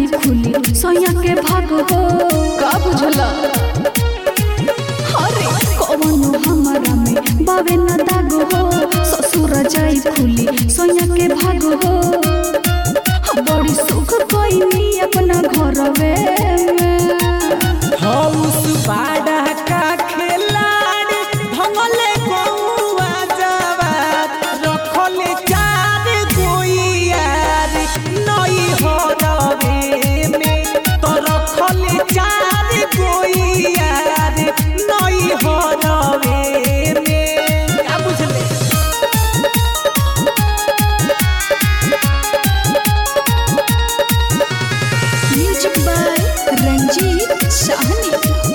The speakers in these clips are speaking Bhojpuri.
खुली सोया के भाग हो का बुझला अरे कौनो हमारा में बावे न दाग हो ससुर जाई खुली सोया के भाग हो बड़ी सुख कोई नहीं अपना घरवे में हाउस बाड़ा का खिलाड़ी भंगले गौआ जवात रखले चार गोइयार नई हरवे में तो रखले चार गोइयार नई हरवे में का बुझले म्यूजिक बाय रंजीत साहनी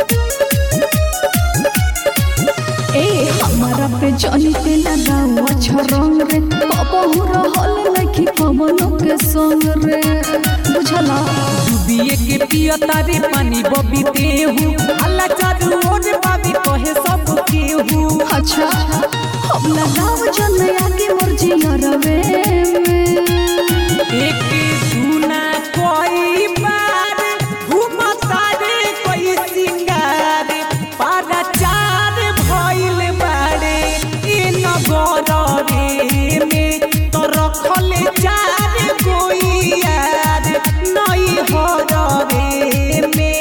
ए हमारा पे जानी पे लगाओ अच्छा रंग रे कबहू रहल लखी कबनो के संग रे बुझला डूबिए के पिया तारे पानी बबी देहू अल्लाह चारू ओर बाबी कहे सब केहू अच्छा हम लगाओ जनया के मर्जी रवे में एक दूना कोई बार घूमता रे कोई सिंगार पारा चार भइल बारे ए नगरवे में तो रखले चार गोइयार नई हरवे में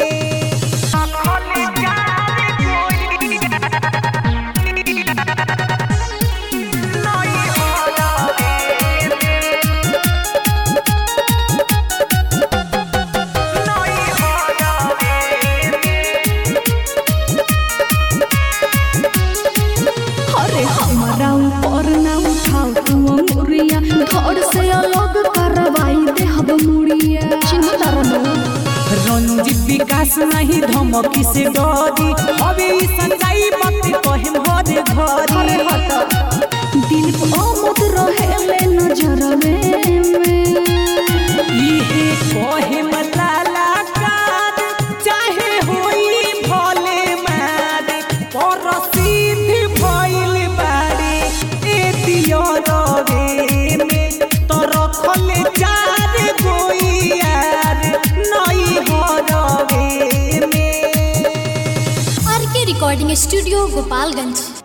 रखले चार गोइयार नई हरवे अरे हमारा ऊपर ना उठाओ तू अंगुरिया घर से अलग करवाई दे हब मुड़िया चिंता रनो रंजित विकास नहीं धमकी से डरी हवे ई सच्चाई मत कहे हर अरे घरी हट दिल को आमद रहे ले नजरवे में इहे कहे मलाला कार चाहे होई भले मार पर सिद्ध भइल बारे ए दियो रवे में तो रखले चार गोइयार नई हरवे में आर के रिकॉर्डिंग स्टूडियो गोपालगंज।